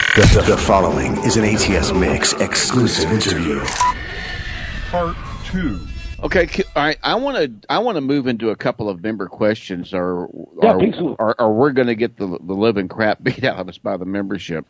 The following is an ATS Mix exclusive interview. Part 2. Okay, all right. I want to move into a couple of member questions, or we're going to get the living crap beat out of us by the membership.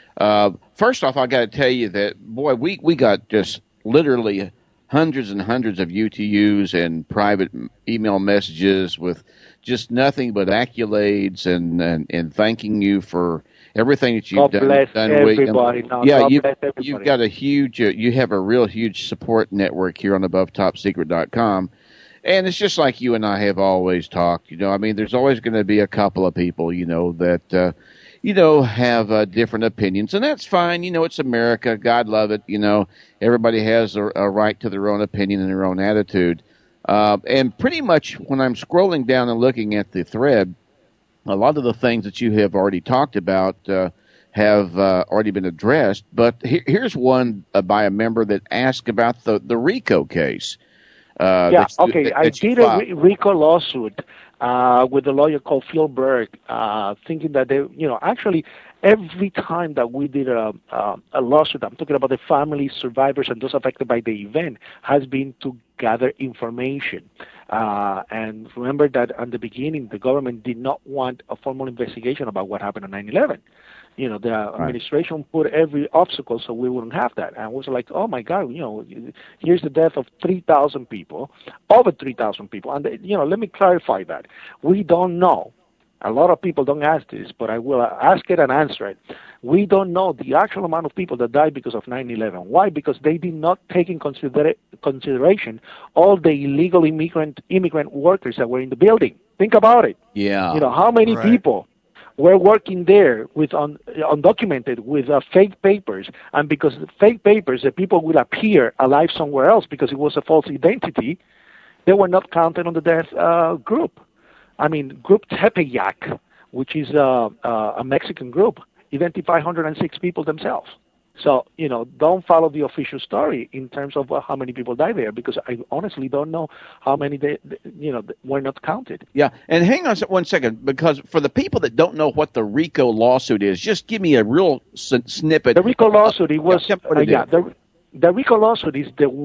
First off, I got to tell you that boy, we got just literally hundreds and hundreds of UTUs and private email messages with just nothing but accolades and thanking you for everything that you've done. Bless everybody. You've got a huge, you have a real huge support network here on AboveTopSecret.com. And it's just like you and I have always talked. I mean, there's always going to be a couple of people, that, have different opinions. And that's fine. It's America. God love it. Everybody has a right to their own opinion and their own attitude. And pretty much when I'm scrolling down and looking at the thread, a lot of the things that you have already talked about have already been addressed. But here's one by a member that asked about the RICO case. I did a RICO lawsuit with a lawyer called Phil Berg, thinking that actually every time that we did a lawsuit, I'm talking about the family survivors and those affected by the event, has been to gather information. And remember that at the beginning, the government did not want a formal investigation about what happened on 9/11. The administration put every obstacle so we wouldn't have that. And it was like, oh my God, here's the death of 3,000 people, over 3,000 people. And, let me clarify that. We don't know. A lot of people don't ask this, but I will ask it and answer it. We don't know the actual amount of people that died because of 9/11. Why? Because they did not take in consideration all the illegal immigrant workers that were in the building. Think about it. Yeah. How many people were working there with undocumented, with fake papers, and because of fake papers, the people will appear alive somewhere else because it was a false identity. They were not counted on the death group. I mean, Group Tepeyac, which is a Mexican group, identified 106 people themselves. So, don't follow the official story in terms of how many people died there, because I honestly don't know how many were not counted. Yeah, and hang on 1 second, because for the people that don't know what the RICO lawsuit is, just give me a real snippet. The RICO lawsuit, the RICO lawsuit is the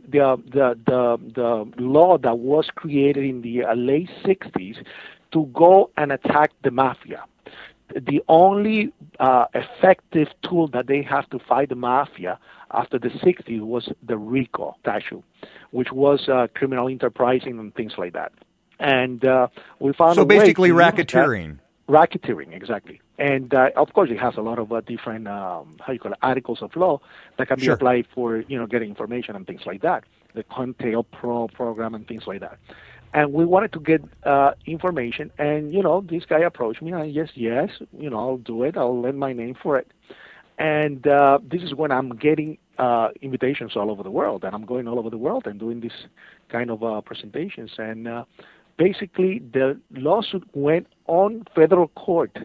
law that was created in the late 60s to go and attack the mafia. The only effective tool that they have to fight the mafia after the 60s was the RICO statute, which was criminal enterprising and things like that. And we found so basically racketeering. Racketeering, exactly. And, of course, it has a lot of different, articles of law that can be applied for, getting information and things like that. The COINTEL Pro program and things like that. And we wanted to get information, and, this guy approached me, and yes, I'll do it. I'll lend my name for it. And this is when I'm getting invitations all over the world, and I'm going all over the world and doing this kind of presentations. And basically, the lawsuit went on federal court,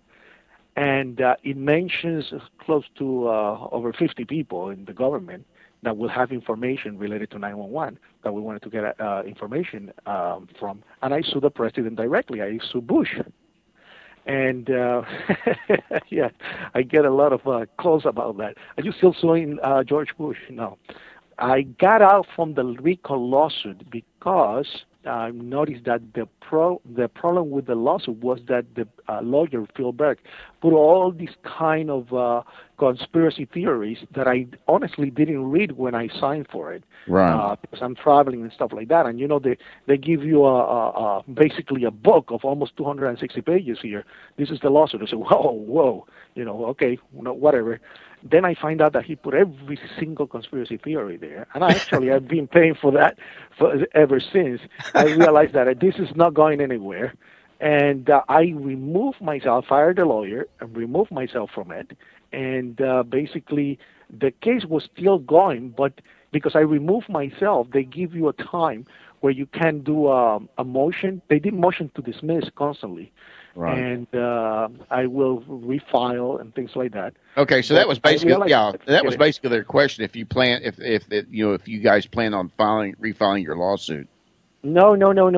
and it mentions close to over 50 people in the government that will have information related to 911 that we wanted to get information from. And I sued the president directly. I sued Bush. And, yeah, I get a lot of calls about that. Are you still suing George Bush? No. I got out from the RICO lawsuit because I noticed that the problem with the lawsuit was that the lawyer, Phil Berg, put all these kind of conspiracy theories that I honestly didn't read when I signed for it. Right. Because I'm traveling and stuff like that. And, they give you basically a book of almost 260 pages here. This is the lawsuit. I said, whoa, okay, whatever. Then I find out that he put every single conspiracy theory there. And I've been paying for that ever since. I realized that this is not going anywhere. And I removed myself, fired the lawyer, and removed myself from it. And basically, the case was still going, but because I removed myself, they give you a time where you can do a motion. They did motion to dismiss constantly. Right. And I will refile and things like that. Okay, so that was basically was basically their question. If you plan, if you guys plan on refiling your lawsuit. No.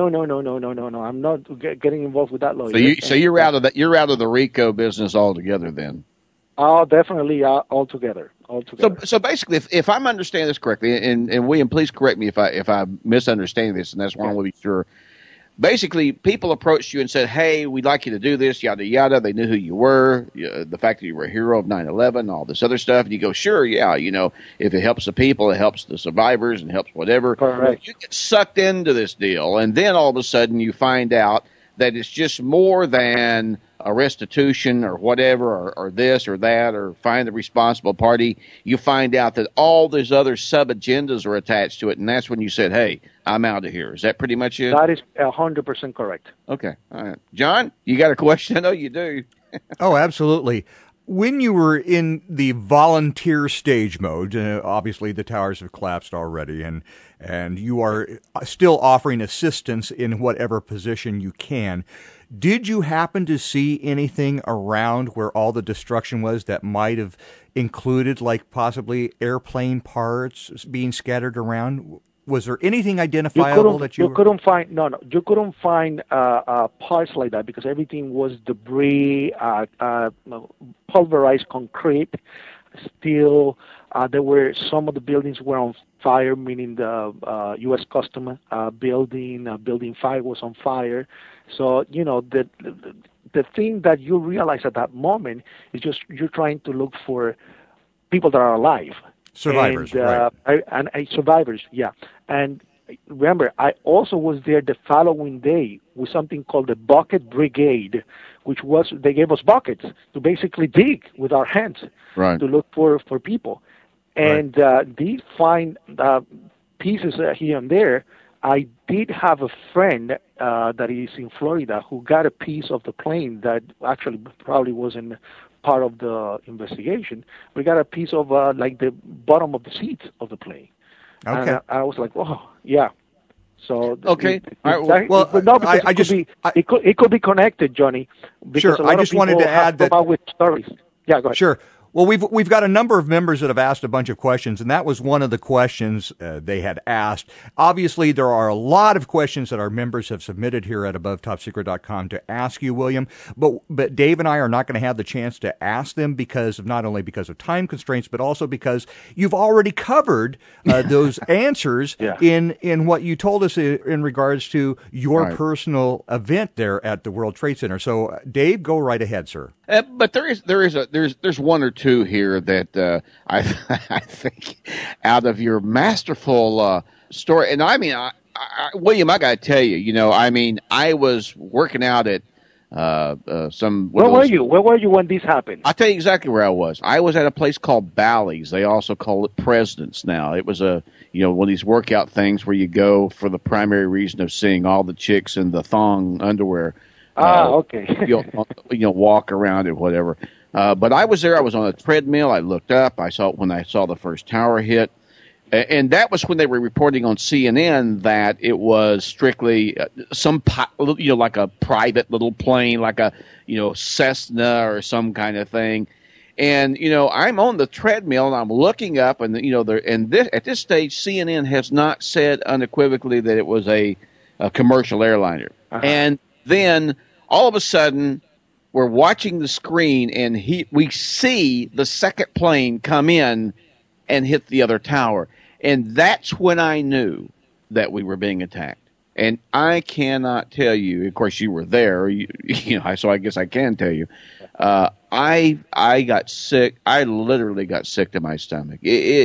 I'm not getting involved with that lawyer. So you're out of that. You're out of the RICO business altogether, then. Oh, definitely, all together. So basically, if I'm understanding this correctly, and William, please correct me if I'm misunderstanding this, and that's why I want to be sure. Basically, people approached you and said, "Hey, we'd like you to do this, yada yada." They knew who you were, the fact that you were a hero of 9/11, all this other stuff, and you go, "Sure, yeah, if it helps the people, it helps the survivors, and helps whatever." Correct. You get sucked into this deal, and then all of a sudden you find out that it's just more than a restitution or whatever, or this or that, or find the responsible party. You find out that all these other sub-agendas are attached to it, and that's when you said, "Hey, I'm out of here." Is that pretty much it? That is 100% correct. Okay. All right. John, you got a question? I know you do. Oh, absolutely. When you were in the volunteer stage mode, obviously the towers have collapsed already, and you are still offering assistance in whatever position you can. Did you happen to see anything around where all the destruction was that might have included, like possibly airplane parts being scattered around? Was there anything identifiable that you couldn't find? No, you couldn't find parts like that because everything was debris, pulverized concrete, steel. There were some of the buildings were on fire, meaning the U.S. Customs building 5 was on fire. So the thing that you realize at that moment is just you're trying to look for people that are alive. Survivors, right. Survivors, yeah. And remember, I also was there the following day with something called the Bucket Brigade, which was, they gave us buckets to basically dig with our hands to look for people. And these find pieces here and there. I did have a friend that is in Florida who got a piece of the plane that actually probably wasn't part of the investigation. We got a piece of like the bottom of the seat of the plane. Okay. And I was like, oh, yeah. So okay. It could be connected, Johnny. Sure. I just wanted to add that. With stories. Yeah, go ahead. Sure. Well, we've got a number of members that have asked a bunch of questions, and that was one of the questions they had asked. Obviously, there are a lot of questions that our members have submitted here at AboveTopSecret.com to ask you, William. But Dave and I are not going to have the chance to ask them not only because of time constraints, but also because you've already covered those answers in what you told us in regards to your personal event there at the World Trade Center. So, Dave, go right ahead, sir. But there's one or two here that I think out of your masterful story, and I mean, William, I got to tell you, I was working out at some. Where were you? Where were you when this happened? I'll tell you exactly where I was. I was at a place called Bally's. They also call it President's now. It was one of these workout things where you go for the primary reason of seeing all the chicks in the thong underwear. Okay. Walk around and whatever. But I was there. I was on a treadmill. I looked up. I saw the first tower hit, and that was when they were reporting on CNN that it was strictly like a private little plane, like a Cessna or some kind of thing. And I'm on the treadmill and I'm looking up, and at this stage, CNN has not said unequivocally that it was a commercial airliner. Uh-huh. And then all of a sudden, we're watching the screen, and we see the second plane come in and hit the other tower. And that's when I knew that we were being attacked. And I cannot tell you, of course you were there, so I guess I can tell you, I got sick. I literally got sick to my stomach.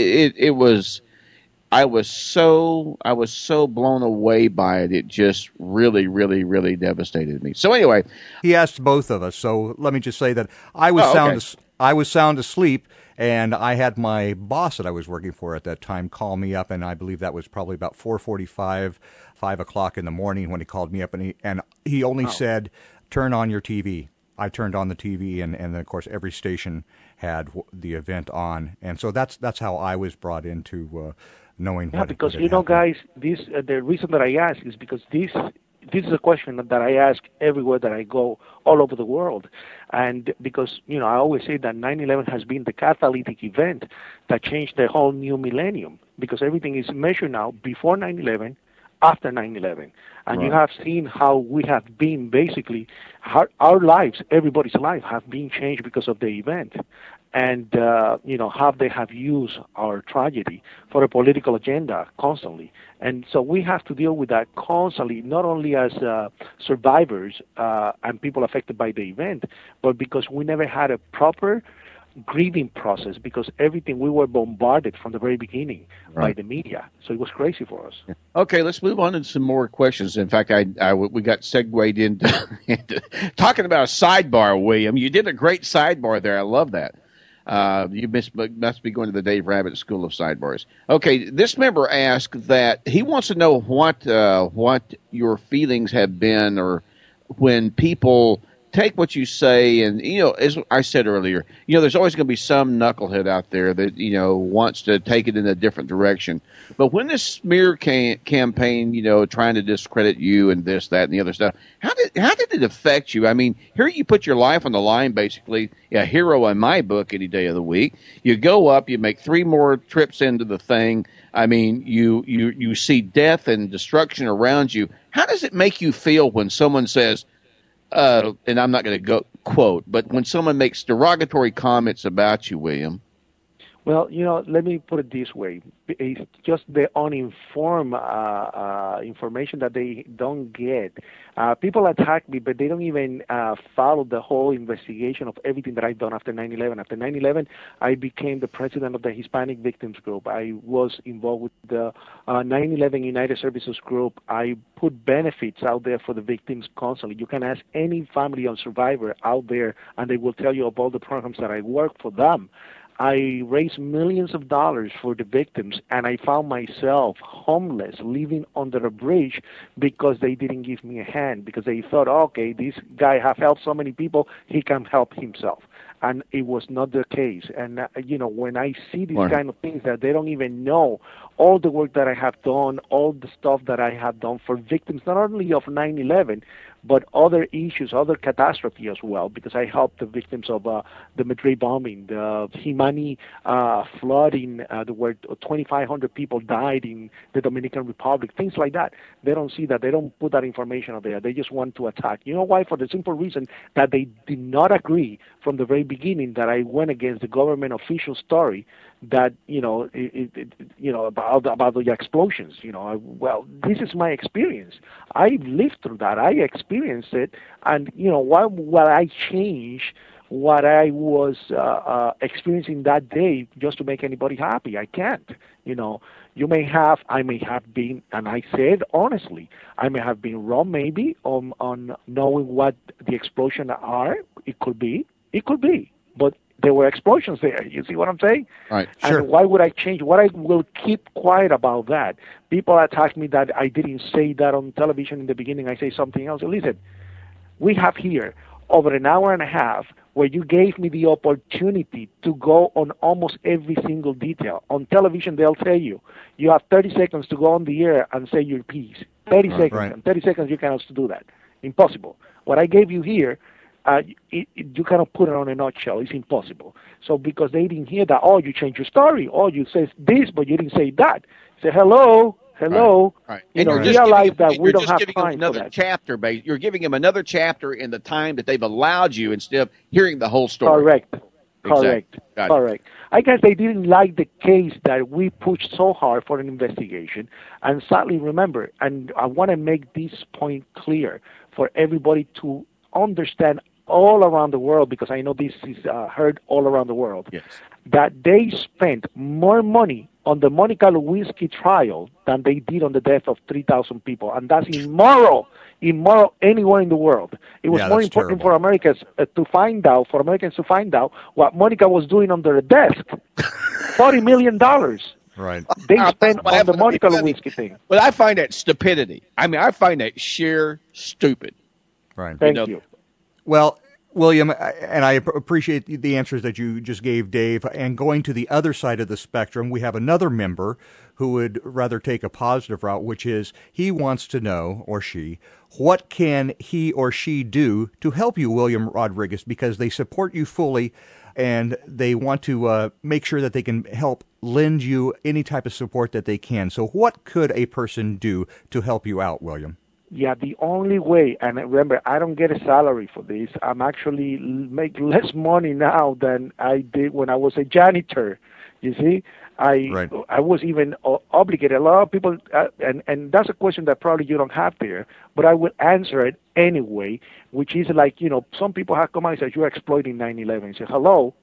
I was so blown away by it. It just really, really, really devastated me. So anyway, he asked both of us. So let me just say that I was sound asleep, and I had my boss that I was working for at that time call me up, and I believe that was probably about 4:45, 5 o'clock in the morning when he called me up, and he only said, "Turn on your TV." I turned on the TV, and then of course every station had the event on, and so that's how I was brought into. Knowing because guys, this the reason that I ask is because this is a question that I ask everywhere that I go all over the world, and because I always say that 9/11 has been the catalytic event that changed the whole new millennium, because everything is measured now before 9/11, after 9/11, and you have seen how we have been basically our lives, everybody's life, have been changed because of the event. and how they have used our tragedy for a political agenda constantly. And so we have to deal with that constantly, not only as survivors and people affected by the event, but because we never had a proper grieving process, because we were bombarded from the very beginning by the media. So it was crazy for us. Okay, let's move on to some more questions. In fact, we got segued into talking about a sidebar, William. You did a great sidebar there. I love that. You must be going to the Dave Rabbit School of Sidebars. Okay, this member asked that he wants to know what your feelings have been, or when people take what you say, and as I said earlier, there's always going to be some knucklehead out there that wants to take it in a different direction. But when this smear campaign, trying to discredit you and this, that, and the other stuff, how did it affect you? I mean, here you put your life on the line, basically, a hero in my book any day of the week. You go up, you make 3 more trips into the thing. I mean, you see death and destruction around you. How does it make you feel when someone says, and I'm not going to go quote, but when someone makes derogatory comments about you, William? Well, let me put it this way. It's just the uninformed information that they don't get. People attack me, but they don't even follow the whole investigation of everything that I've done after 9/11. After 9/11, I became the president of the Hispanic Victims Group. I was involved with the 9/11 United Services Group. I put benefits out there for the victims constantly. You can ask any family or survivor out there, and they will tell you about the programs that I work for them. I raised millions of dollars for the victims, and I found myself homeless, living under a bridge because they didn't give me a hand, because they thought, okay, this guy has helped so many people, he can help himself. And it was not the case. And, when I see these kind of things that they don't even know, all the work that I have done, all the stuff that I have done for victims, not only of 9/11, but other issues, other catastrophe as well, because I helped the victims of the Madrid bombing, the Jimani flooding, where 2,500 people died in the Dominican Republic, things like that. They don't see that. They don't put that information out there. They just want to attack. You know why? For the simple reason that they did not agree from the very beginning that I went against the government official story that, about the explosions. Well, this is my experience. I lived through that. I experienced it. And, why I change what I was experiencing that day just to make anybody happy? I can't. I may have been, and I said honestly, I may have been wrong maybe on knowing what the explosions are. It could be. But there were explosions there. You see what I'm saying? Right. Sure. And why would I change? What I will keep quiet about that. People attack me that I didn't say that on television in the beginning. I say something else. Listen, we have here over an hour and a half where you gave me the opportunity to go on almost every single detail. On television, they'll tell you have 30 seconds to go on the air and say your piece. 30 seconds. Right. And 30 seconds, you cannot do that. Impossible. What I gave you here, you cannot put it on a nutshell. It's impossible. So because they didn't hear that, you changed your story. You said this, but you didn't say that. Say, hello. Right. And realize that we don't have time another for that. Chapter, you're giving them another chapter in the time that they've allowed you instead of hearing the whole story. Correct. I guess they didn't like the case that we pushed so hard for an investigation. And sadly, remember, and I want to make this point clear for everybody to understand all around the world, because I know this is heard all around the world, yes, that they spent more money on the Monica Lewinsky trial than they did on the death of 3,000 people. And that's immoral anywhere in the world. It was more important for Americans to find out what Monica was doing under a desk. $40 million. Right. They spent on the Monica Lewinsky thing. But I find that stupidity. I mean, I find that sheer stupid. Right. Thank you. Well, William, and I appreciate the answers that you just gave, Dave. And going to the other side of the spectrum, we have another member who would rather take a positive route, which is he wants to know, or she, what can he or she do to help you, William Rodriguez, because they support you fully and they want to make sure that they can help lend you any type of support that they can. So what could a person do to help you out, William? Yeah, the only way, and remember, I don't get a salary for this. I'm actually make less money now than I did when I was a janitor. You see, I was even obligated. A lot of people, and that's a question that probably you don't have there, but I will answer it anyway. Which is like, some people have come out and said you're exploiting 9/11. Say, hello,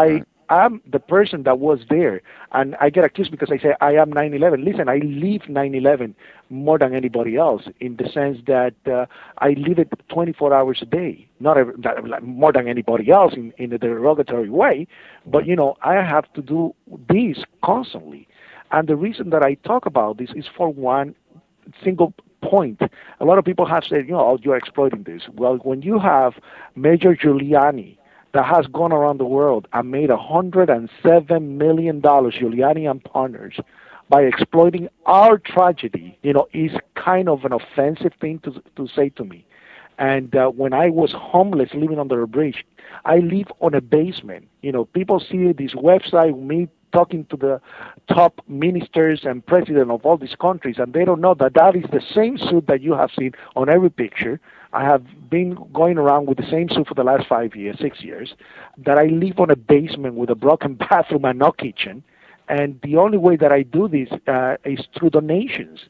I'm the person that was there, and I get accused because I say I am 9/11. Listen, I live 9/11 more than anybody else, in the sense that I live it 24 hours a day, not more than anybody else in a derogatory way, but I have to do this constantly, and the reason that I talk about this is for one single point. A lot of people have said, you're exploiting this. Well, when you have Major Giuliani, that has gone around the world and made $107 million, Giuliani and partners, by exploiting our tragedy, is kind of an offensive thing to say to me. And when I was homeless, living under a bridge, I live on a basement. People see this website, me talking to the top ministers and president of all these countries, and they don't know that is the same suit that you have seen on every picture. I have been going around with the same suit for the last 6 years, that I live on a basement with a broken bathroom and no kitchen. And the only way that I do this is through donations,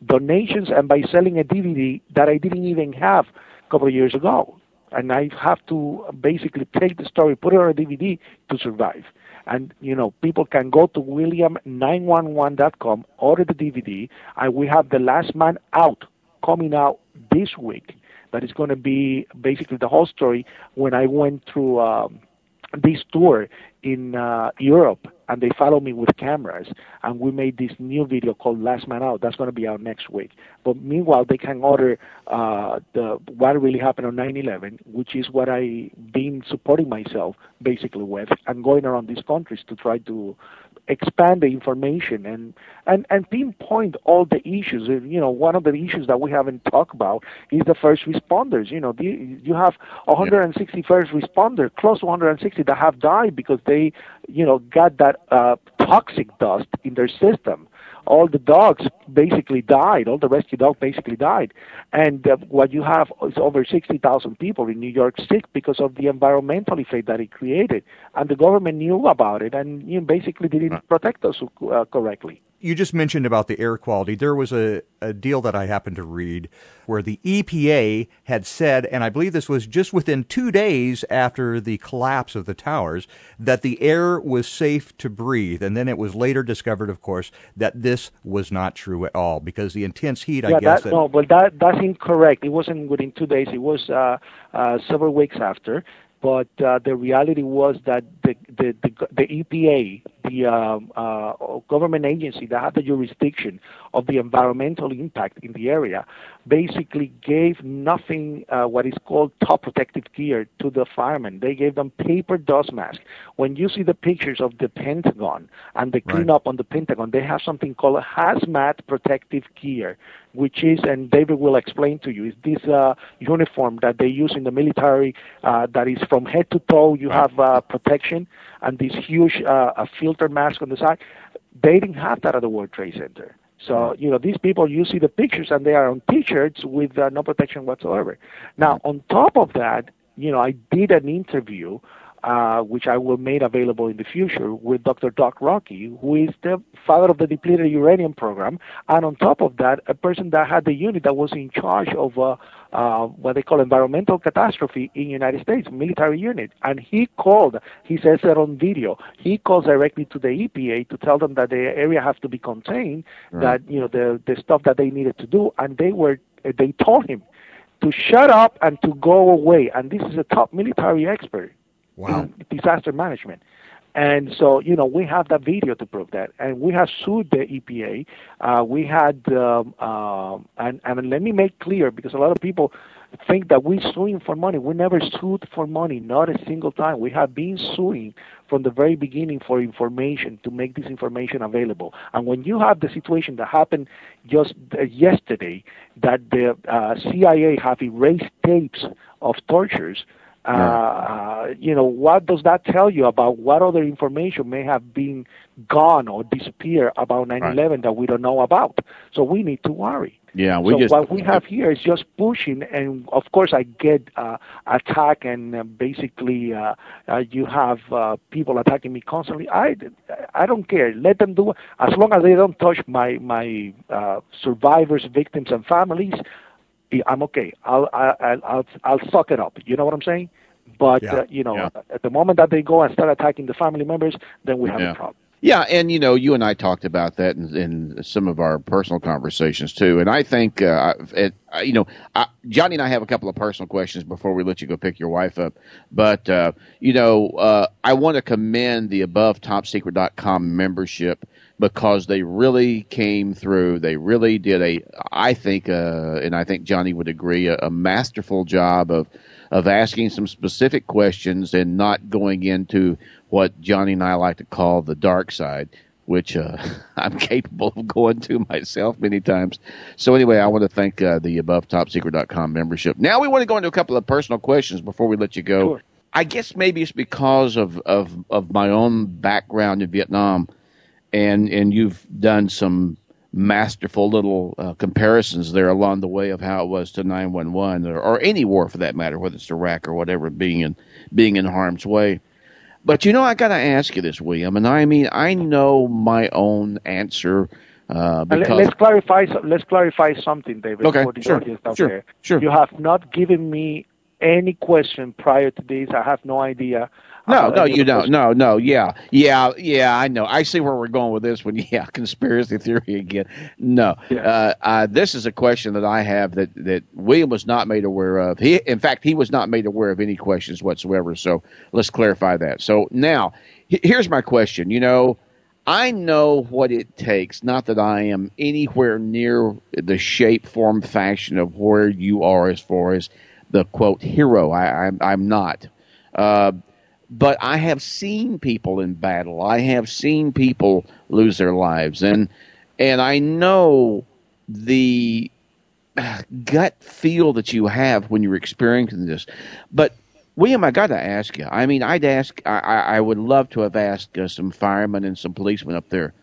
and by selling a DVD that I didn't even have a couple of years ago. And I have to basically take the story, put it on a DVD to survive. And, people can go to william911.com, order the DVD, and we have The Last Man Out coming out this week. That is going to be basically the whole story when I went through this tour in Europe, and they followed me with cameras, and we made this new video called Last Man Out. That's going to be out next week. But meanwhile, they can order what really happened on 9/11, which is what I've been supporting myself basically with, and going around these countries to try to expand the information and pinpoint all the issues. One of the issues that we haven't talked about is the first responders. You have 160 first responders, close to 160, that have died because they, got that toxic dust in their system. All the dogs basically died. All the rescue dogs basically died. And what you have is over 60,000 people in New York sick because of the environmental effect that it created. And the government knew about it and basically didn't protect us correctly. You just mentioned about the air quality. There was a deal that I happened to read where the EPA had said, and I believe this was just within 2 days after the collapse of the towers, that the air was safe to breathe. And then it was later discovered, of course, that this was not true at all because the intense heat, I guess. That's incorrect. It wasn't within 2 days. It was several weeks after. But the reality was that the EPA, the government agency that had the jurisdiction of the environmental impact in the area, basically gave nothing, what is called top protective gear to the firemen. They gave them paper dust masks. When you see the pictures of the Pentagon and the cleanup on the Pentagon, they have something called a hazmat protective gear, which is, and David will explain to you, is this uniform that they use in the military that is from head to toe. You have protection and this huge filter mask on the side. They didn't have that at the World Trade Center. So, these people, you see the pictures, and they are on T-shirts with no protection whatsoever. Now, on top of that, I did an interview, which I will make available in the future, with Dr. Doc Rocky, who is the father of the depleted uranium program, and on top of that, a person that had the unit that was in charge of what they call environmental catastrophe in the United States, military unit. And he says that on video, he calls directly to the EPA to tell them that the area has to be contained, that, the stuff that they needed to do, and they told him to shut up and to go away. And this is a top military expert. Wow. Disaster management. And so, we have that video to prove that. And we have sued the EPA. We had, and let me make clear, because a lot of people think that we're suing for money. We never sued for money, not a single time. We have been suing from the very beginning for information, to make this information available. And when you have the situation that happened just yesterday, that the CIA have erased tapes of tortures, what does that tell you about what other information may have been gone or disappeared about 9/11 that we don't know about? So we need to worry. Yeah, what we have here is just pushing, and of course I get attacked, and basically you have people attacking me constantly. I don't care. Let them do it. As long as they don't touch my survivors, victims, and families, I'm okay. I'll suck it up. You know what I'm saying? But at the moment that they go and start attacking the family members, then we have a problem. Yeah, and you and I talked about that in some of our personal conversations too. And I think, Johnny and I have a couple of personal questions before we let you go pick your wife up. But I want to commend the AboveTopSecret.com membership because they really came through. They really did I think Johnny would agree, a masterful job of asking some specific questions and not going into what Johnny and I like to call the dark side, which I'm capable of going to myself many times. So anyway, I want to thank the AboveTopSecret.com membership. Now we want to go into a couple of personal questions before we let you go. Sure. I guess maybe it's because of my own background in Vietnam, and you've done some masterful little comparisons there along the way of how it was to 9/11 or any war for that matter, whether it's Iraq or whatever, being in harm's way. But I got to ask you this, William, and I mean I know my own answer. Because let's clarify something, David. Okay, for the sure, audience out sure, there. sure. You have not given me any question prior to this. I have no idea. No, you don't. No, yeah, I know. I see where we're going with this one. Yeah, conspiracy theory again. No, this is a question that I have that William was not made aware of. In fact, he was not made aware of any questions whatsoever. So let's clarify that. So now, here's my question. I know what it takes. Not that I am anywhere near the shape, form, fashion of where you are as far as the quote hero. I'm not. But I have seen people in battle. I have seen people lose their lives, and I know the gut feel that you have when you're experiencing this. But William, I got to ask you. I mean, I would love to have asked some firemen and some policemen up there.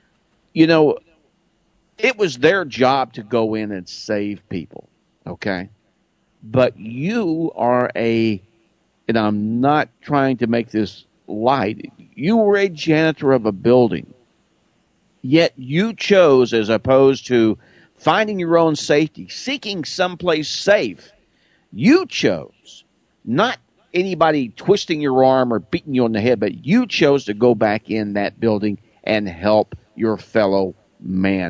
It was their job to go in and save people, okay? But you are and I'm not trying to make this light, you were a janitor of a building. Yet you chose, as opposed to finding your own safety, seeking someplace safe, you chose, not anybody twisting your arm or beating you on the head, but you chose to go back in that building and help your fellow man.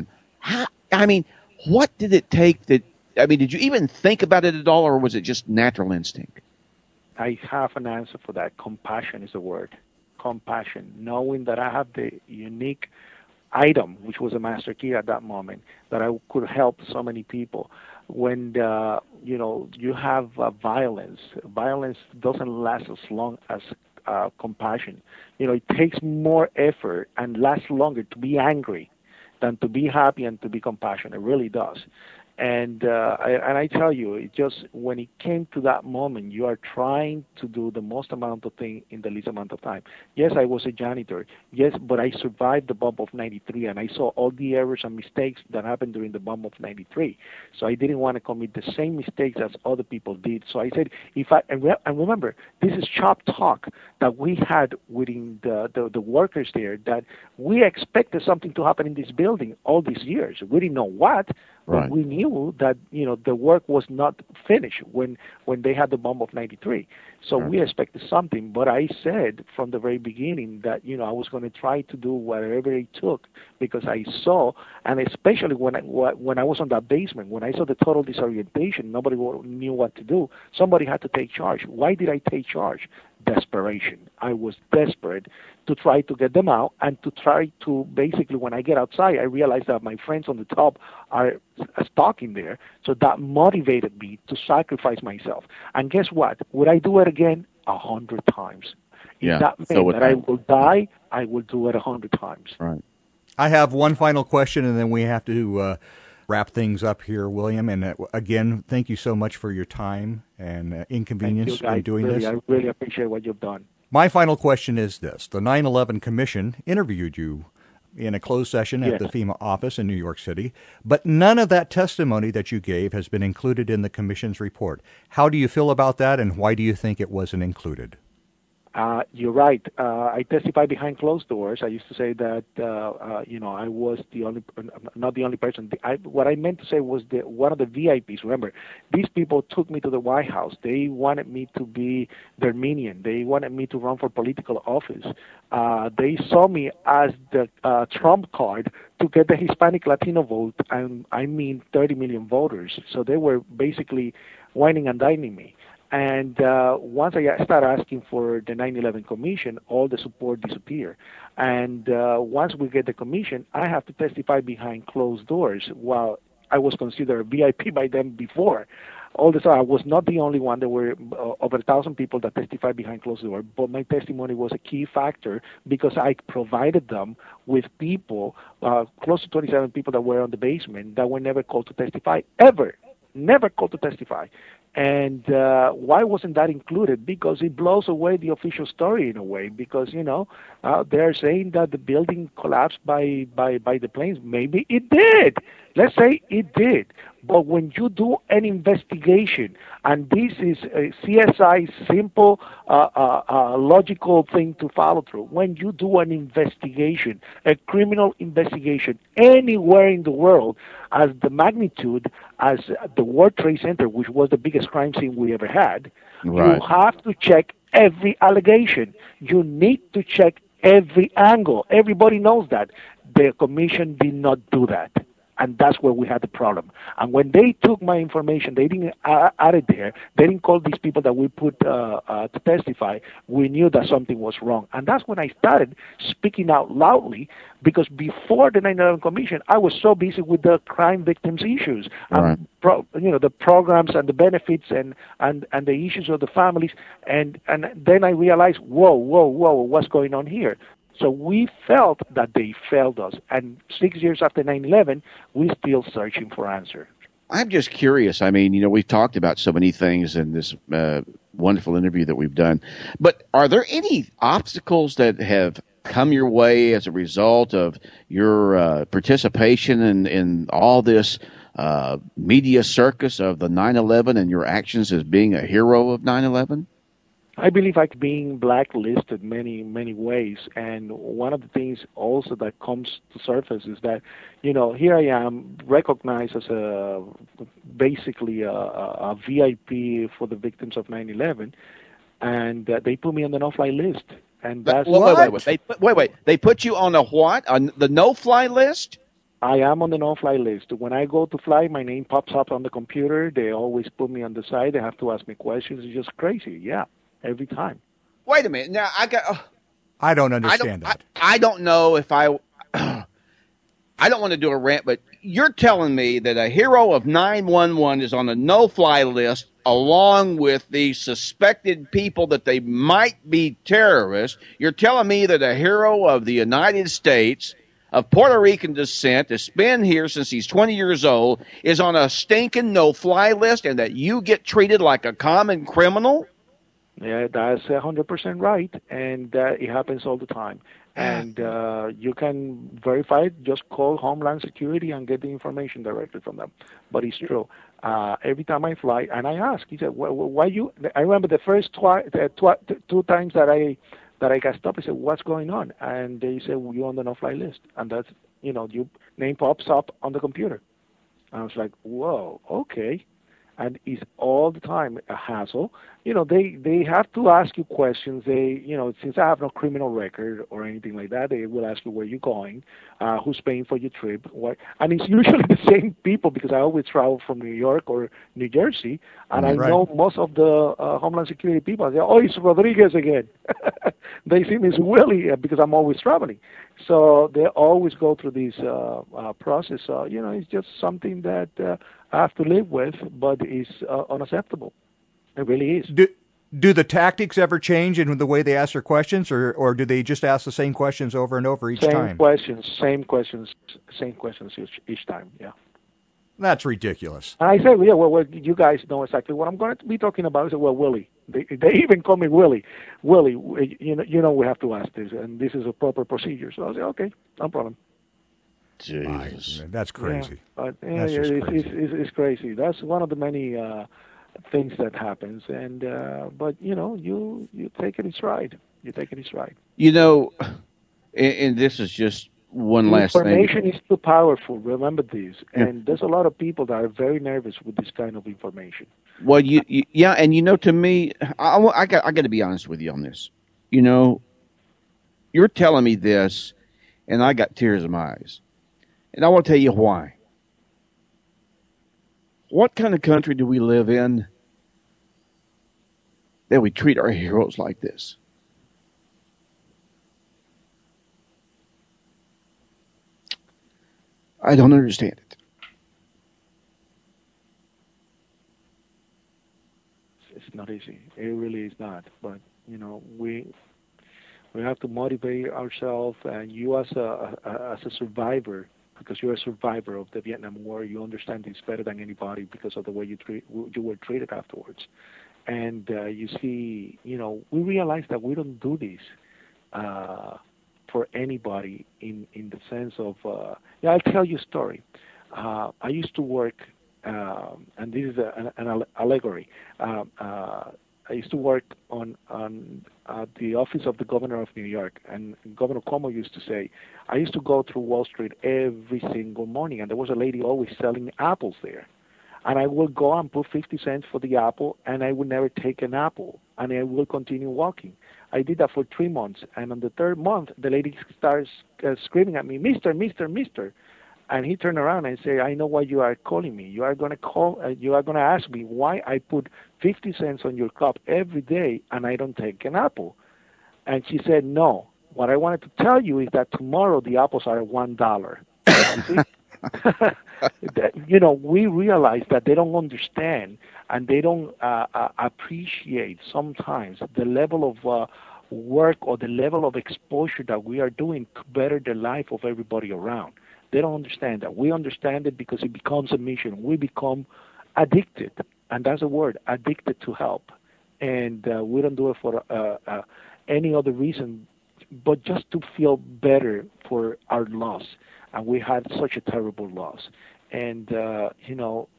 What did it take did you even think about it at all, or was it just natural instinct? I have an answer for that. Compassion is the word. Compassion. Knowing that I have the unique item, which was a master key at that moment, that I could help so many people. When you have violence doesn't last as long as compassion. It takes more effort and lasts longer to be angry than to be happy and to be compassionate. It really does. And I tell you, it just when it came to that moment, you are trying to do the most amount of things in the least amount of time. Yes, I was a janitor. Yes, but I survived the bomb of '93, and I saw all the errors and mistakes that happened during the bomb of '93. So I didn't want to commit the same mistakes as other people did. So I said, and remember, this is shop talk that we had within the workers there, that we expected something to happen in this building all these years. We didn't know what. Right. But we knew that the work was not finished when they had the bomb of '93. So we expected something. But I said from the very beginning that I was going to try to do whatever it took, because I saw, and especially when I was on that basement, when I saw the total disorientation, nobody knew what to do. Somebody had to take charge. Why did I take charge? Desperation. I was desperate to try to get them out, and to try to basically, when I get outside, I realized that my friends on the top are stuck in there. So that motivated me to sacrifice myself. And guess what? Would I do it again? 100 times. If that meant that I will die, I will do it 100 times. Right. I have one final question, and then we have to wrap things up here, William. And again, thank you so much for your time and inconvenience in doing this. I really appreciate what you've done. My final question is this. The 9/11 Commission interviewed you in a closed session at the FEMA office in New York City, but none of that testimony that you gave has been included in the commission's report. How do you feel about that, and why do you think it wasn't included? You're right. I testify behind closed doors. I used to say that, I was not the only person. What I meant to say was that one of the VIPs. Remember, these people took me to the White House. They wanted me to be their minion. They wanted me to run for political office. They saw me as the trump card to get the Hispanic Latino vote, and I mean 30 million voters. So they were basically whining and dining me. And once I started asking for the 9/11 Commission, all the support disappeared. And once we get the commission, I have to testify behind closed doors. While I was considered a VIP by them before, all the time I was not the only one. There were over 1,000 people that testified behind closed doors. But my testimony was a key factor because I provided them with people, close to 27 people that were on the basement that were never called to testify ever. Never called to testify. And why wasn't that included? Because it blows away the official story in a way. Because they're saying that the building collapsed by the planes. Maybe it did. Let's say it did. But when you do an investigation, and this is a CSI simple, logical thing to follow through. When you do an investigation, a criminal investigation anywhere in the world, as the magnitude as the World Trade Center, which was the biggest crime scene we ever had, right. You have to check every allegation. You need to check every angle. Everybody knows that. The commission did not do that. And that's where we had the problem. And when they took my information, they didn't add it there. They didn't call these people that we put to testify. We knew that something was wrong. And that's when I started speaking out loudly, because before the 9/11 Commission, I was so busy with the crime victims' issues, right. The programs and the benefits and the issues of the families. And then I realized, whoa, what's going on here? So we felt that they failed us. And 6 years after 9/11, we're still searching for answers. I'm just curious. I mean, we've talked about so many things in this wonderful interview that we've done. But are there any obstacles that have come your way as a result of your participation in all this media circus of the 9/11 and your actions as being a hero of 9/11? I believe I'm being blacklisted many, many ways. And one of the things also that comes to surface is that, here I am recognized as basically a VIP for the victims of 9/11, and they put me on the no-fly list. And that's wait. They put you on a what? On the no-fly list? I am on the no-fly list. When I go to fly, my name pops up on the computer. They always put me on the side. They have to ask me questions. It's just crazy. Yeah. Every time. Wait a minute. Now I don't understand that. I don't know if I don't want to do a rant, but you're telling me that a hero of 9/11 is on a no-fly list along with the suspected people that they might be terrorists. You're telling me that a hero of the United States of Puerto Rican descent that's been here since he's 20 years old is on a stinking no-fly list, and that you get treated like a common criminal? Yeah, that's 100% right, and it happens all the time. And you can verify it. Just call Homeland Security and get the information directly from them. But it's true. Every time I fly, and I ask, he said, "Why you?" I remember the first two times that I got stopped. I said, "What's going on?" And they said, well, "You're on the no-fly list," and that's your name pops up on the computer. And I was like, "Whoa, okay." And it's all the time a hassle. They have to ask you questions. They, since I have no criminal record or anything like that, they will ask you where you're going, who's paying for your trip, what. And it's usually the same people, because I always travel from New York or New Jersey, and I know most of the Homeland Security people. They say, "Oh, it's Rodriguez again." They see me as Willie because I'm always traveling. So they always go through this process. So, it's just something that I have to live with, but it's unacceptable. It really is. Do the tactics ever change in the way they ask their questions, or do they just ask the same questions over and over each time? Same questions each time, yeah. That's ridiculous. And I say, yeah, well, you guys know exactly what I'm going to be talking about. I said, well, Willie, They even call me Willie. Willie, you know, we have to ask this, and this is a proper procedure. So I say, okay, no problem. Jesus. That's crazy. Yeah, but That's just crazy. It's crazy. That's one of the many things that happens, and but you know, you take it in stride. You take it in stride. You know, and this is just one last thing. Information is too powerful. Remember this, and there's a lot of people that are very nervous with this kind of information. Well, yeah, and you know, to me, I got to be honest with you on this. You know, you're telling me this, and I got tears in my eyes, and I want to tell you why. What kind of country do we live in that we treat our heroes like this? I don't understand it. It's not easy. It really is not. But you know, we have to motivate ourselves. And you, as a survivor, because you're a survivor of the Vietnam War, you understand this better than anybody because of the way you were treated afterwards. And you see, you know, we realize that we don't do this for anybody in the sense of, I'll tell you a story. I used to work, and this is an allegory. I used to work on the office of the governor of New York, and Governor Cuomo used to say, I used to go through Wall Street every single morning, and there was a lady always selling apples there. And I would go and put 50 cents for the apple, and I would never take an apple, and I will continue walking. I did that for 3 months, and on the third month, the lady starts screaming at me, Mister, Mister, Mister. And he turned around and said, I know why you are calling me. You are going to ask me why I put 50 cents on your cup every day and I don't take an apple. And she said, no. What I wanted to tell you is that tomorrow the apples are $1. You see? You know, we realize that they don't understand and they don't appreciate sometimes the level of work or the level of exposure that we are doing to better the life of everybody around. They don't understand that. We understand it because it becomes a mission. We become addicted, and that's a word, addicted to help. And we don't do it for any other reason but just to feel better for our loss. And we had such a terrible loss. And, you know,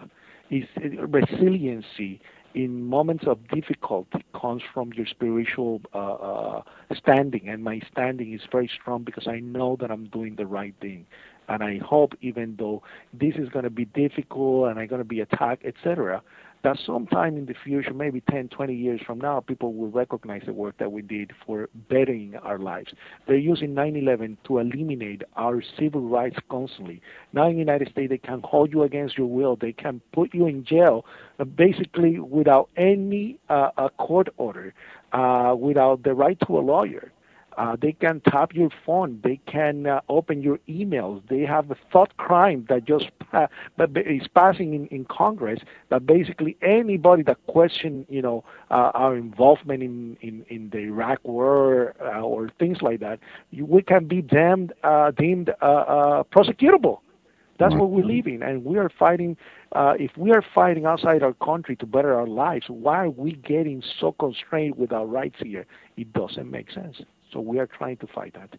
resiliency in moments of difficulty comes from your spiritual standing, and my standing is very strong because I know that I'm doing the right thing. And I hope, even though this is going to be difficult and I'm going to be attacked, etc., that sometime in the future, maybe 10, 20 years from now, people will recognize the work that we did for bettering our lives. They're using 9/11 to eliminate our civil rights constantly. Now in the United States, they can hold you against your will. They can put you in jail basically without any court order, without the right to a lawyer. They can tap your phone. They can open your emails. They have a thought crime that just is passing in Congress. That basically anybody that question, you know, our involvement in the Iraq War or things like that, we can be deemed prosecutable. That's what we're living, and we are fighting. If we are fighting outside our country to better our lives, why are we getting so constrained with our rights here? It doesn't make sense. So we are trying to fight that.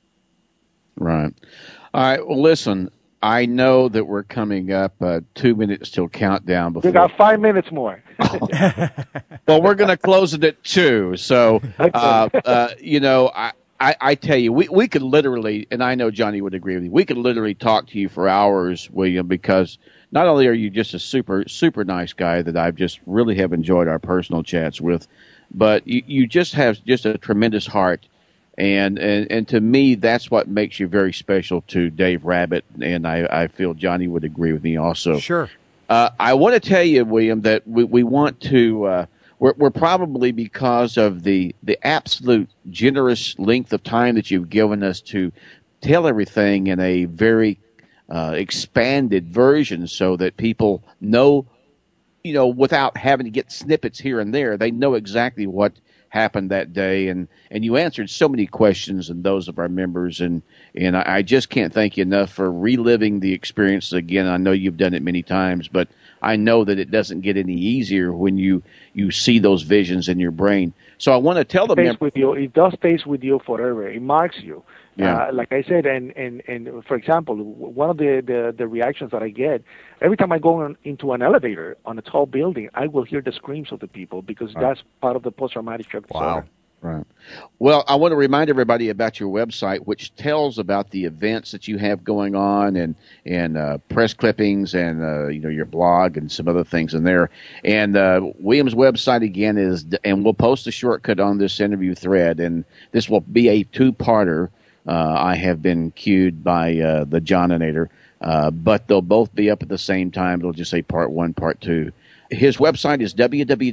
Right. All right. Well, listen, I know that we're coming up 2 minutes till countdown. Before. We got 5 minutes more. Well, we're going to close it at 2. So, you know, I tell you, we could literally, and I know Johnny would agree with you, we could literally talk to you for hours, William, because not only are you just a super, super nice guy that I've just really have enjoyed our personal chats with, but you just have just a tremendous heart. And to me, that's what makes you very special to Dave Rabbitt, and I feel Johnny would agree with me also. Sure. I want to tell you, William, that we want to, we're probably, because of the absolute generous length of time that you've given us to tell everything in a very expanded version so that people know, you know, without having to get snippets here and there, they know exactly what happened that day, and you answered so many questions and those of our members, and I just can't thank you enough for reliving the experiences again. I know you've done it many times, but I know that it doesn't get any easier when you you see those visions in your brain. So I want to tell them it does stay with you forever. It marks you. Yeah. Like I said, and for example, one of the reactions that I get every time I go into an elevator on a tall building, I will hear the screams of the people because that's part of the post-traumatic stress disorder. Right. Well, I want to remind everybody about your website, which tells about the events that you have going on and press clippings and your blog and some other things in there. And William's website again is, and we'll post a shortcut on this interview thread, and this will be a two-parter. I have been cued by the Johninator, but they'll both be up at the same time. It'll just say part 1, part 2. His website is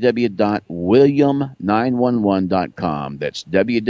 www.william911.com. That's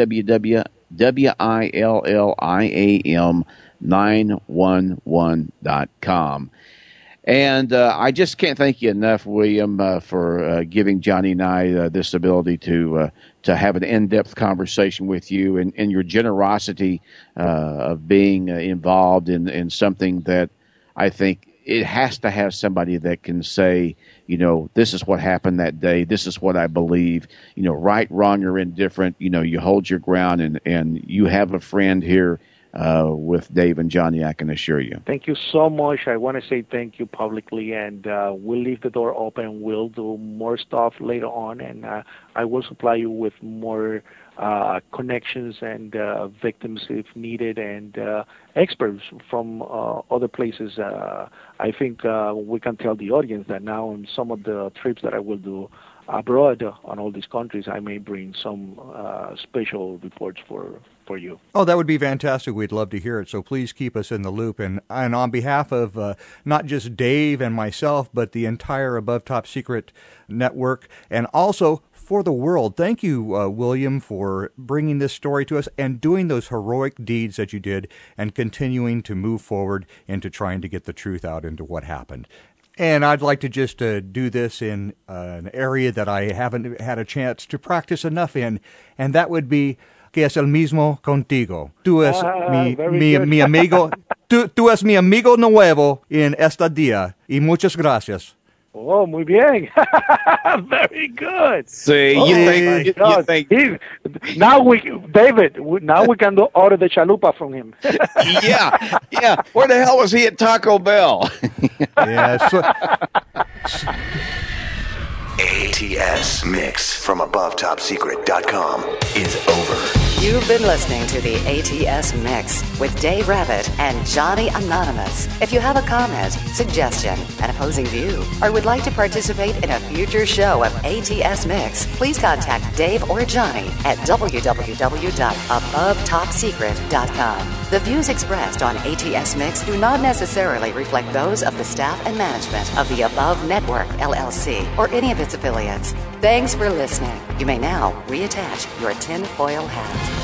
www.william911.com. And I just can't thank you enough, William, for giving Johnny and I this ability to have an in-depth conversation with you and your generosity of being involved in something that I think it has to have somebody that can say, this is what happened that day. This is what I believe. Right, wrong, or indifferent. You hold your ground, and you have a friend here with Dave and Johnny, I can assure you. Thank you so much. I want to say thank you publicly, and we'll leave the door open. We'll do more stuff later on, and I will supply you with more connections and victims if needed, and experts from other places. I think we can tell the audience that now on some of the trips that I will do abroad on all these countries, I may bring some special reports for you. Oh, that would be fantastic. We'd love to hear it. So please keep us in the loop. And on behalf of not just Dave and myself, but the entire Above Top Secret network, and also for the world, thank you, William, for bringing this story to us and doing those heroic deeds that you did and continuing to move forward into trying to get the truth out into what happened. And I'd like to just do this in an area that I haven't had a chance to practice enough in, and that would be que es el mismo contigo. Tú es mi amigo. Tú es mi amigo nuevo en esta día. Y muchas gracias. Oh, muy bien. Very good. See, you think now we can order the chalupa from him. yeah. Where the hell was he at Taco Bell? ATS Mix from AboveTopSecret.com is over. You've been listening to the ATS Mix with Dave Rabbit and Johnny Anonymous. If you have a comment, suggestion, an opposing view, or would like to participate in a future show of ATS Mix, please contact Dave or Johnny at www.AboveTopSecret.com. The views expressed on ATS Mix do not necessarily reflect those of the staff and management of the Above Network, LLC, or any of its affiliates. Thanks for listening. You may now reattach your tinfoil hat.